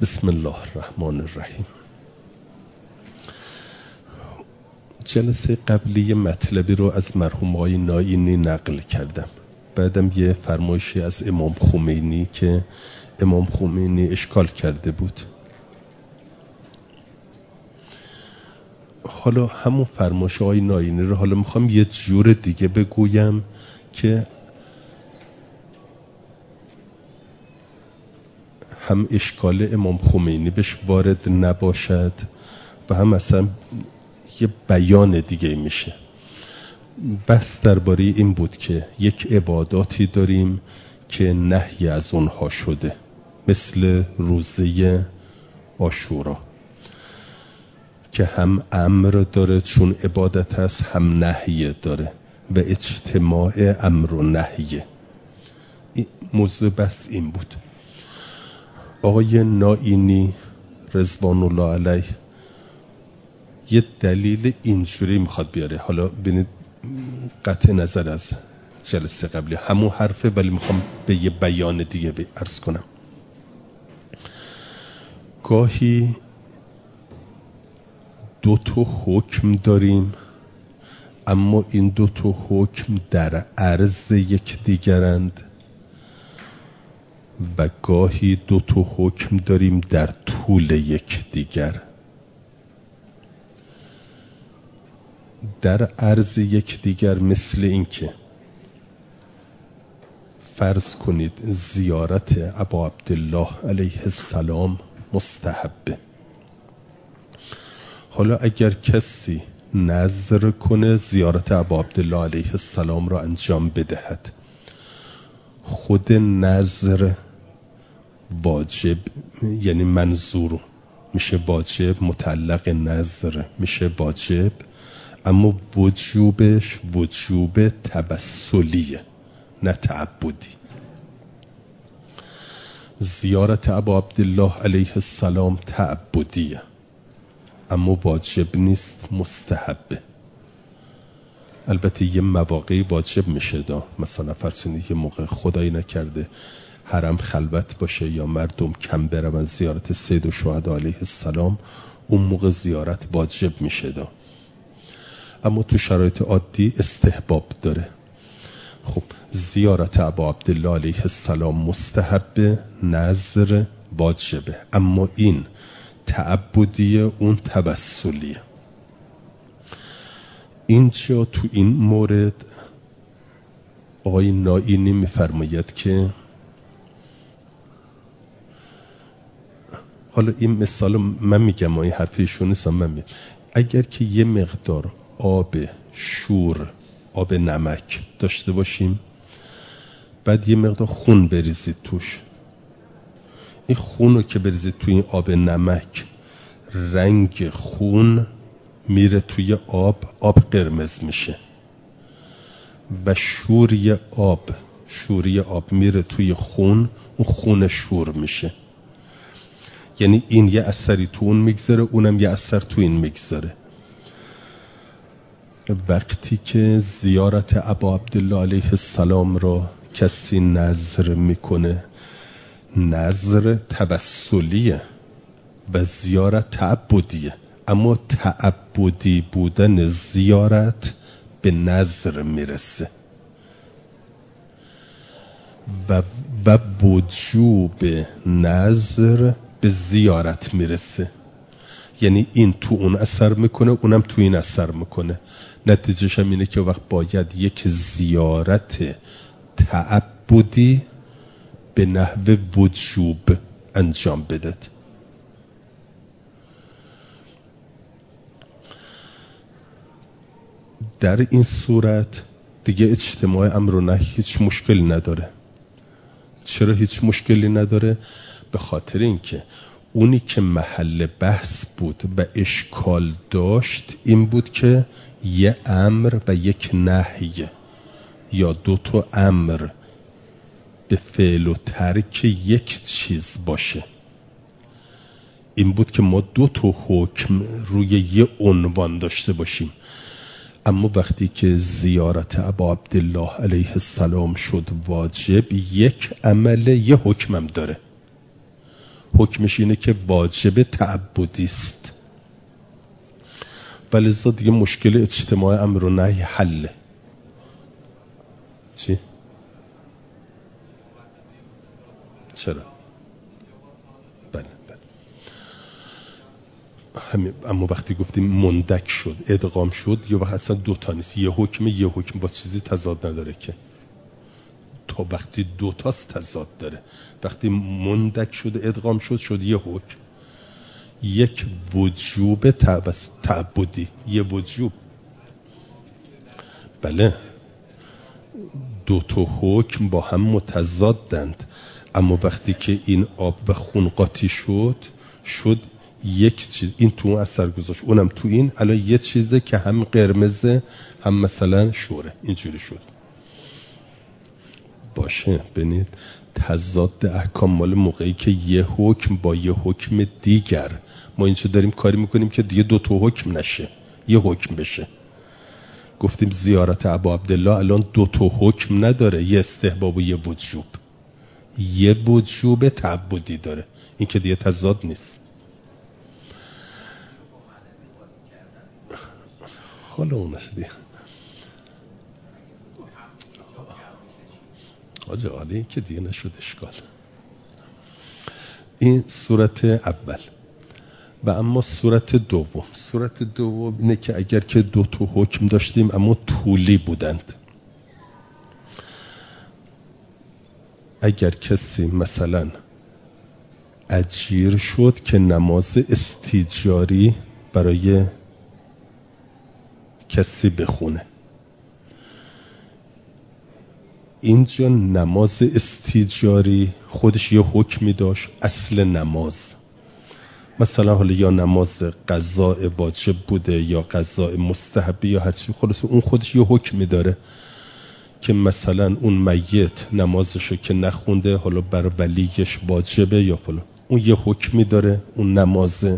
بسم الله الرحمن الرحیم. جلسه قبلی مطلبی رو از مرحوم آقای نائینی نقل کردم. بعدم یه فرمایشی از امام خمینی که امام خمینی اشکال کرده بود. حالا همون فرمایش آقای نائینی رو حالا میخوام یه جور دیگه بگویم که هم اشکال امام خمینی بهش وارد نباشد و هم اصلا یه بیان دیگه میشه. بحث درباره این بود که یک عباداتی داریم که نهی از اونها شده، مثل روزه عاشورا که هم امر داره چون عبادت هست، هم نهی داره و اجتماع امر و نهیه. موضوع بحث این بود. آقای نائینی رضوان الله علیه یه دلیل اینجوری میخواد بیاره. حالا ببینید قطع نظر از جلسه قبلی همون حرفه، ولی میخوام به یه بیان دیگه عرض کنم. گاهی دو تا حکم داریم، اما این دو تا حکم در عرض یک دیگرند و گاهی دو تا حکم داریم در طول یک دیگر. در عرض یک دیگر مثل این که فرض کنید زیارت ابا عبدالله علیه السلام مستحبه. حالا اگر کسی نذر کنه زیارت ابا عبدالله علیه السلام را انجام بدهد، خود نذر واجب یعنی منظور میشه واجب، متعلق نذر میشه واجب، اما وجوبش وجوب تبسلیه نه تعبدی. زیارت ابا عبدالله علیه السلام تعبدیه اما واجب نیست، مستحبه. البته یه مواقعی واجب میشه دا، مثلا فرض یه موقع خدایی نکرده حرم خلوت باشه یا مردم کم برون زیارت سید الشهدا علیه السلام، اون موقع زیارت واجب میشه دا، اما تو شرایط عادی استحباب داره. خب زیارت ابا عبدالله علیه السلام مستحبه، نذر واجبه، اما این تعبدیه اون تبسلیه. اینجا تو این مورد آقای نائینی میفرماید که حالا این مثال من میگم، این حرفیشون نیست، من میگم اگر که یه مقدار آب شور، آب نمک داشته باشیم، بعد یه مقدار خون بریزید توش، این خون رو که بریزید توی این آب نمک، رنگ خون میره توی آب، آب قرمز میشه و شوری آب میره توی خون، اون خون شور میشه. یعنی این یه اثری تو اون میگذاره، اونم یه اثر تو این میگذاره. وقتی که زیارت ابا عبدالله علیه السلام را کسی نذر میکنه، نذر تبسلیه و زیارت تعبدیه، اما تعبدی بودن زیارت به نذر میرسه و وجوب نذر به زیارت میرسه. یعنی این تو اون اثر میکنه، اونم تو این اثر میکنه. نتیجهش هم اینه که وقت باید یک زیارت تعبدی به نحو وجوب انجام بدهد. در این صورت دیگه اجتماع امر و نهی هیچ مشکلی نداره. چرا هیچ مشکلی نداره؟ به خاطر اینکه اونی که محل بحث بود و اشکال داشت این بود که یه امر و یک نهی یا دو تا امر به فعل و ترک یک چیز باشه. این بود که ما دو تا حکم روی یه عنوان داشته باشیم. اما وقتی که زیارت ابا عبدالله علیه السلام شد واجب، یک عمل یه حکمم داره. حکمش اینه که واجب تعبدی است، ولذا دیگه مشکل اجتماع امر و نهی حله. چی؟ چرا؟ بله. اما وقتی گفتیم مندک شد، ادغام شد، یا وقت اصلا دوتا نیست، یه حکم با چیزی تضاد نداره که، تا وقتی دوتاست تضاد داره. وقتی مندک شد ادغام شد یه حکم، یک وجوب تعبدی، یه وجوب. بله، دوتا حکم با هم متضادند، اما وقتی که این آب و خون قاطی شد یک چیز، این تو اثر گذاشت، اونم تو این، الان یه چیزه که هم قرمزه هم مثلا شوره، اینجوری شد. باشه، ببینید تضاد احکام مال موقعی که یه حکم با یه حکم دیگر، ما اینجا داریم کاری میکنیم که دیگه دو تا حکم نشه، یه حکم بشه. گفتیم زیارت ابا عبدالله الان دو تا حکم نداره، یه استحباب و یه وجوب، یه وجوب تعبدی داره، این که دیگه تضاد نیست. حالا اون است دیگه آجا، حالی که دیگه نشد اشکال. این صورت اول. و اما صورت دوم اینه که اگر که دو تا حکم داشتیم اما طولی بودند، اگر کسی مثلا اجیر شد که نماز استیجاری برای کسی بخونه، اینجا نماز استیجاری خودش یه حکمی داشت، اصل نماز، مثلا حالا یا نماز قضاء واجب بوده یا قضاء مستحبی یا هر چی، خلاص اون خودش یه حکمی داره که مثلا اون میت نمازشو که نخونده حالا بر ولیش واجبه یا فلان، اون یه حکمی داره اون نمازه.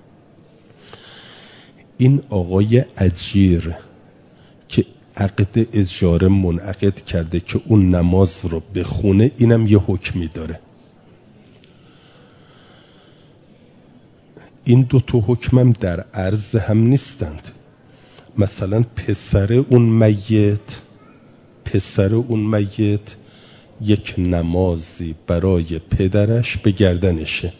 این آقای اجیر که عقد اجاره منعقد کرده که اون نماز رو بخونه، اینم یه حکمی داره. این دو تا حکمم در عرض هم نیستند. مثلا پسر اون میت یک نمازی برای پدرش به گردنشه،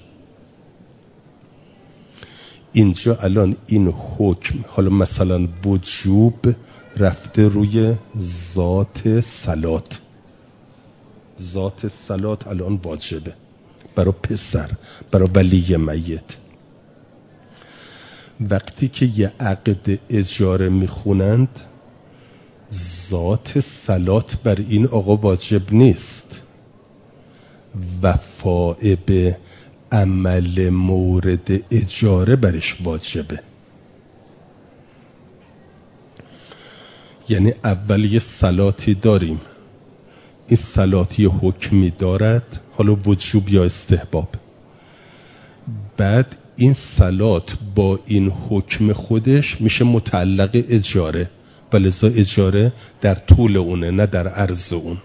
اینجا الان این حکم، حالا مثلا وجوب رفته روی ذات صلات الان واجبه برای پسر، برای ولی میت. وقتی که یه عقد اجاره میخونند، ذات صلات بر این آقا واجب نیست، وفاء به عمل مورد اجاره برش واجبه. یعنی اول یه صلاتی داریم، این صلاتی حکمی دارد، حالا وجوب یا استحباب، بعد این صلات با این حکم خودش میشه متعلق اجاره، ولذا اجاره در طول اونه نه در عرض اون.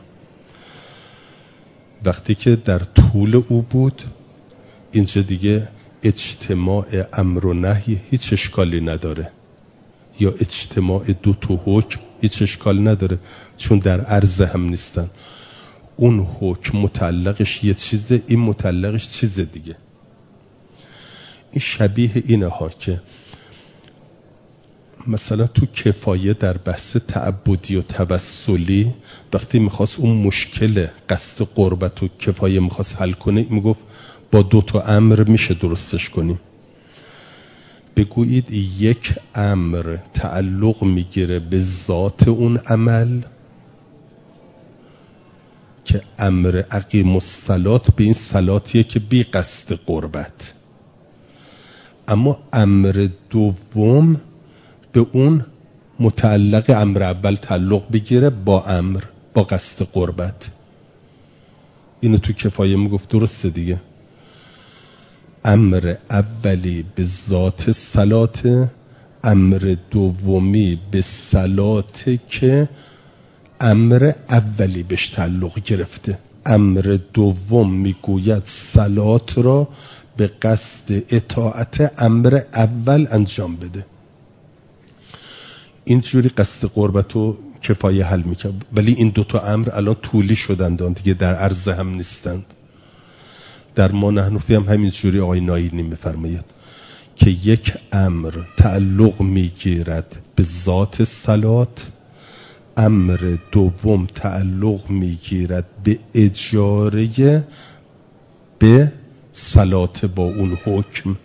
وقتی که در طول او بود، اینجا دیگه اجتماع امر و نهی هیچ اشکالی نداره، یا اجتماع دو تا حکم هیچ اشکال نداره، چون در عرض هم نیستن. اون حکم متعلقش یه چیزه، این متعلقش چیز دیگه. این شبیه اینه ها که مثلا تو کفایه در بحث تعبدی و توسلی، وقتی میخواست اون مشکل قصد قربت و کفایه میخواست حل کنه، میگفت با دو تا امر میشه درستش کنیم. بگویید یک امر تعلق میگیره به ذات اون عمل که امر اقیم الصلات به این صلاتیه که بی قصد قربت، اما امر دوم به اون متعلق امر اول تعلق بگیره با قصد قربت. اینو تو کفایه میگفت، درسته دیگه. امر اولی به ذات صلات، امر دومی به صلات که امر اولی بهش تعلق گرفته. امر دوم میگوید صلات را به قصد اطاعت امر اول انجام بده. اینجوری قصد قربتو کفایه حل میکرد. ولی این دوتا امر الان طولی شدند دیگه، در عرض هم نیستند. در ما نحنفی هم همینجوری آقای نایینی میفرماید که یک امر تعلق میگیرد به ذات صلات، امر دوم تعلق میگیرد به اجاره به صلات با اون حکم.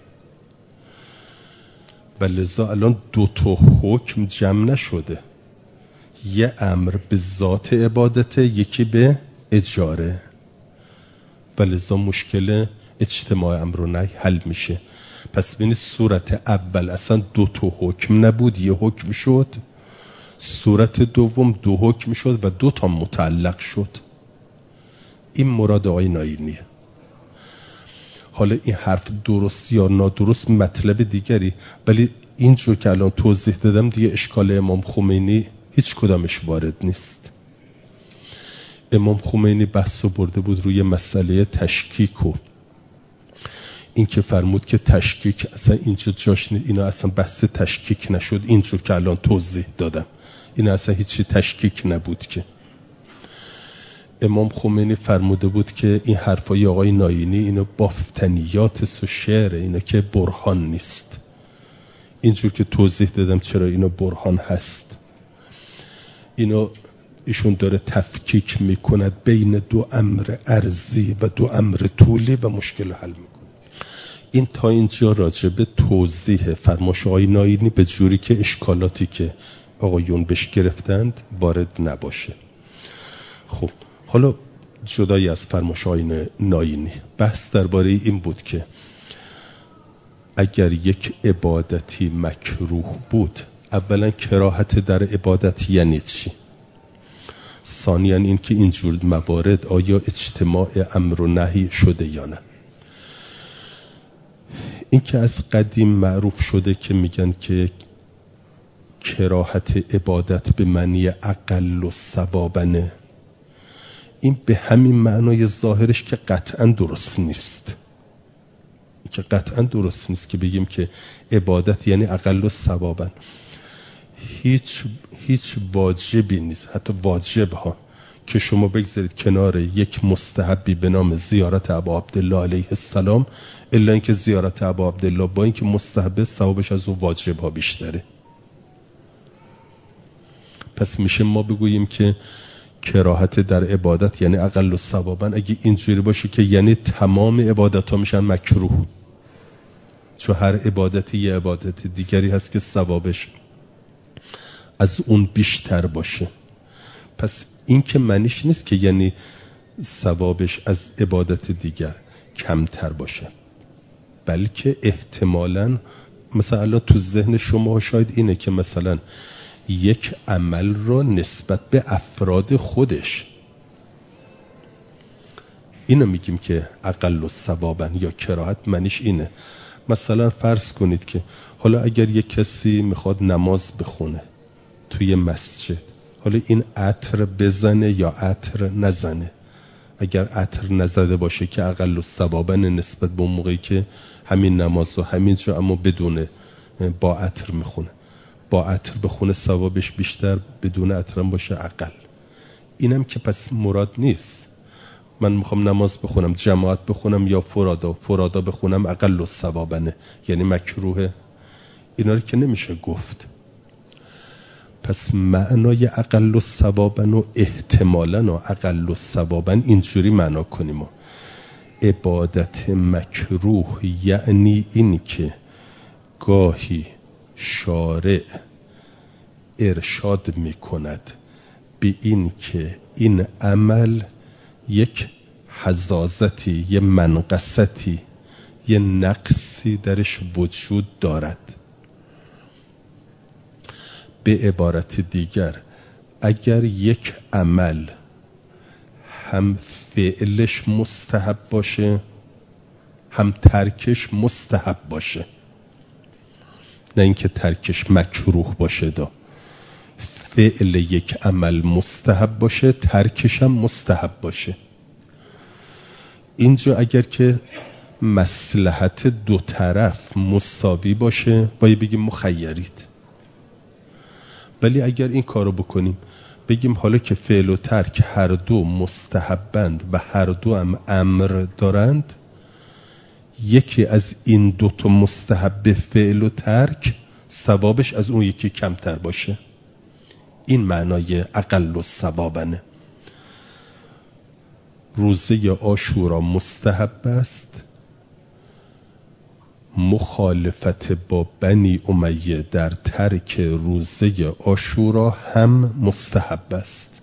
و لذا الان دوتا حکم جمع نشده، یه امر به ذات عبادت، یکی به اجاره. و لذا مشکل اجتماع امر و نهی حل میشه. پس ببینید صورت اول اصلا دوتا حکم نبود، یه حکم شد. صورت دوم دو حکم شد و دو تا متعلق شد. این مراد آقای نایینیه. حالا این حرف درست یا نادرست مطلب دیگری، ولی اینجور که الان توضیح دادم دیگه اشکال امام خمینی هیچ کدامش وارد نیست. امام خمینی بحثو برده بود روی مسئله تشکیک و این که فرمود که تشکیک اصلا اینجا جاش نیست. اینا اصلا بحث تشکیک نشد، اینجور که الان توضیح دادم این اصلا هیچی تشکیک نبود. که امام خمینی فرموده بود که این حرفای آقای نایینی اینو بافتنیات و شعره، اینا که برهان نیست. اینجور که توضیح دادم چرا اینو برهان هست. اینو ایشون داره تفکیک میکند بین دو امر ارضی و دو امر طولی و مشکل حل میکنه. این تا اینجا راجع به توضیح فرمایش آقای نایینی به جوری که اشکالاتی که آقایون بهش گرفتند وارد نباشه. خب حالا جدای از فرمایش آقای نایینی بحث درباره این بود که اگر یک عبادتی مکروه بود، اولا کراهت در عبادت یعنی چی؟ ثانیاً این که اینجور موارد آیا اجتماع امر و نهی شده یا نه؟ این که از قدیم معروف شده که میگن که کراهت عبادت به معنی اقل و ثوابنه، این به همین معنای ظاهرش که قطعاً درست نیست. که قطعاً درست نیست که بگیم که عبادت یعنی اقل و ثوابن. هیچ واجبی نیست، حتی واجب ها که شما بگذارید کنار یک مستحبی به نام زیارت ابا عبدالله علیه السلام، الا اینکه زیارت ابا عبدالله با اینکه مستحب ثوابش از اون واجب ها بیشتره. پس میشه ما بگوییم که کراهت در عبادت یعنی اقل و ثوابن. اگه اینجوری باشه که یعنی تمام عبادت ها میشن مکروه، چون هر عبادتی یه عبادت دیگری هست که ثوابش از اون بیشتر باشه. پس این که معنیش نیست که یعنی ثوابش از عبادت دیگر کمتر باشه، بلکه احتمالاً مثلا تو ذهن شما شاید اینه که مثلا یک عمل رو نسبت به افراد خودش، اینو میگیم که اقل و ثوابن یا کراهت، معنیش اینه. مثلا فرض کنید که حالا اگر یک کسی میخواد نماز بخونه توی مسجد، حالا این عطر بزنه یا عطر نزنه، اگر عطر نزده باشه که اقل و ثوابن نسبت به اون موقعی که همین نماز و همین جا اما بدون با عطر میخونه، با عطر بخونه ثوابش بیشتر، بدون عطر هم باشه اقل. اینم که پس مراد نیست. من میخوام نماز بخونم جماعت بخونم یا فرادا بخونم اقل و ثوابنه یعنی مکروه، اینا رو که نمیشه گفت. پس معنای اقل و ثوابن و احتمالاً و اقل و ثوابن اینجوری معنا کنیم. عبادت مکروه یعنی این که گاهی شارع ارشاد میکند به این که این عمل یک حزازتی، یه منقصتی، یه نقصی درش وجود دارد. به عبارت دیگر اگر یک عمل هم فعلش مستحب باشه هم ترکش مستحب باشه، نه اینکه ترکش مکروه باشه، فعل یک عمل مستحب باشه ترکش هم مستحب باشه. اینجا اگر که مصلحت دو طرف مساوی باشه باید بگیم مخیرید. ولی اگر این کارو بکنیم بگیم حالا که فعل و ترک هر دو مستحبند و هر دو هم امر دارند، یکی از این دو تا مستحب فعل و ترک ثوابش از اون یکی کمتر باشه، این معنای اقل الثوابنه. روزه عاشورا مستحب است، مخالفت با بنی امیه در ترک روزه عاشورا هم مستحب است،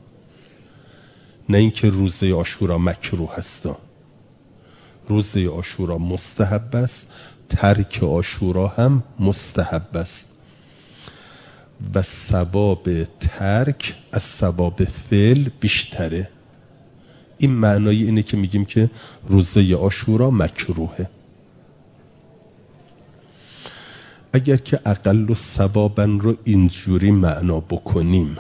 نه اینکه روزه عاشورا مکروه است. روزه عاشورا مستحب است، ترک عاشورا هم مستحب است و ثواب ترک از ثواب فعل بیشتره. این معنای اینه که میگیم که روزه عاشورا مکروهه. اگر که اقل الثوابا رو اینجوری معنا بکنیم،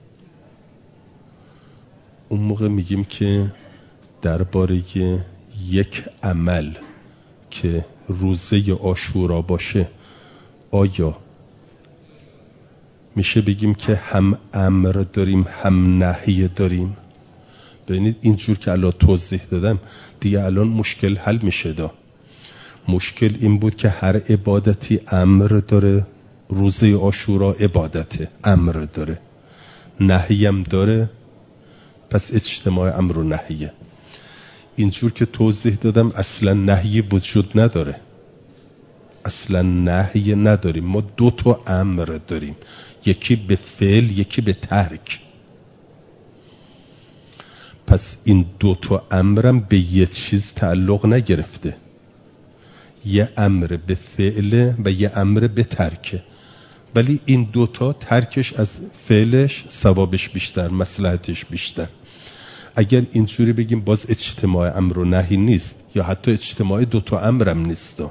اون موقع میگیم که درباره یک عمل که روزه عاشورا باشه آیا میشه بگیم که هم امر داریم هم نهی داریم؟ ببینید اینجور که الان توضیح دادم دیگه الان مشکل حل میشه. مشکل این بود که هر عبادتی امر داره، روزه عاشورا عبادته امر داره، نهی هم داره، پس اجتماع امر و نهیه. اینجور که توضیح دادم اصلا نهی وجود نداره، اصلا نهی نداریم، ما دو تا امر داریم، یکی به فعل یکی به ترک. پس این دو تا امرم به یه چیز تعلق نگرفته، یه امر به فعله و یه امر به ترکه، ولی این دوتا ترکش از فعلش ثوابش بیشتر، مصلحتش بیشتر. اگر اینجوری بگیم باز اجتماع امر و نهی نیست، یا حتی اجتماع دوتا امرم نیست،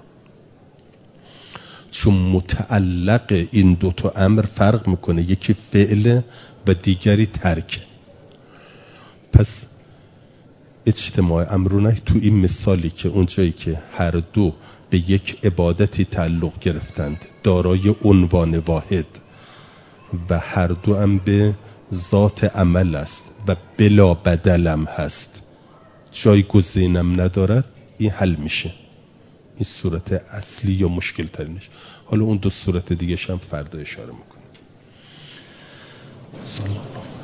چون متعلق این دوتا امر فرق میکنه، یکی فعله و دیگری ترک. پس اجتماع امر و نهی تو این مثالی که اونجایی که هر دو به یک عبادتی تعلق گرفتند دارای عنوان واحد و هر دو هم به ذات عمل است و بلا بدلم هست، جایگزینم ندارد، این حل میشه. این صورت اصلی یا مشکل ترینش. حالا اون دو صورت دیگه هم فردا اشاره میکنم.